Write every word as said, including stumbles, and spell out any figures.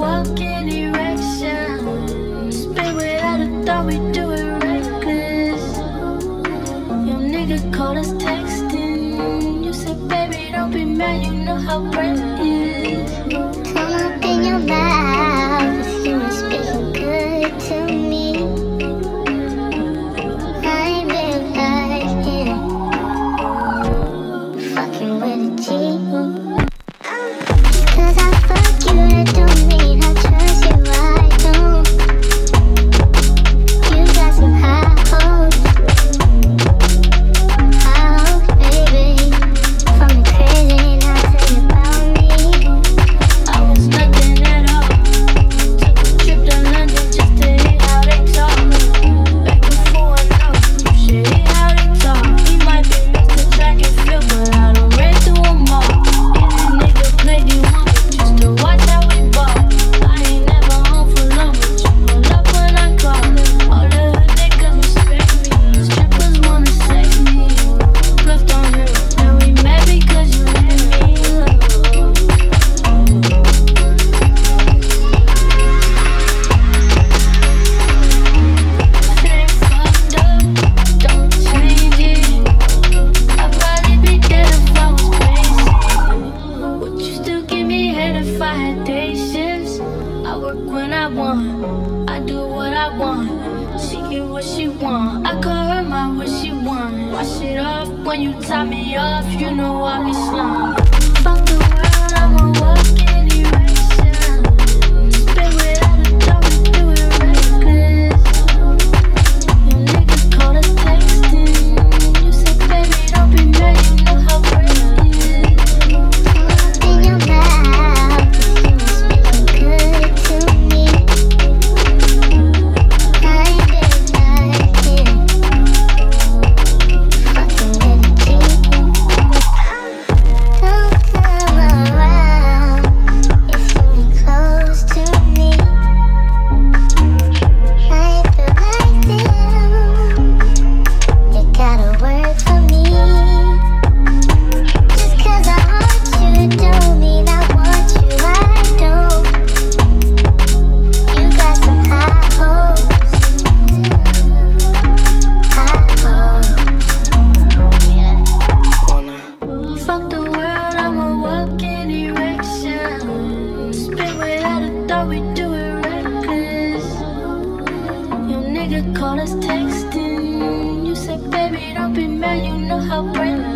walk in erection. Spin without a thought, we do it reckless. Your nigga called us texting. You said, baby, don't be mad, you know how breath is. Come up in your mouth, you were speaking good to me. I realized it, fucking with a G. Cause I fuck you, that don't mean I trust you, I don't. You got some high hopes, high hopes, baby. From the crazy, now tell you about me. I was nothing at all. Took a trip to London just to hear how they talk. Back before I know, you should hear how they talk. He might be Mister Track and Field, but I done ran through them all. Yeah, that nigga played me one, just to watch how we ball. I ain't never home for long, but you pull up when I call. All the hood niggas respect me. Strippers wanna sex me. Left on her, now we mad because you let me love. Shit ain't fucked up, don't change it. I'd probably be dead if I was crazy. Would you still give me head if I had day shifts? I work when I want, I do what I want. She get what she want, I call her my what she want. Wash it off when you top me off, you know I be slum. Fuck the world, I'ma walk in erection. Spin without a thought, we do it reckless. Your nigga called us texting. You said, baby, don't be mad, you know how breath is. Come up in your mouth, you were speaking good to me. I realized it, fucking with a G. Don't come around if you ain't close to me. I feel like them, you gotta work for me. Just 'cause I want you don't mean I want you, I don't. You got some high hopes, high hopes. Yeah. Fuck the world, I'ma walk in erection. Spin without a thought, we do it reckless. Your nigga called us texting. You said, baby, don't be mad, you know how breath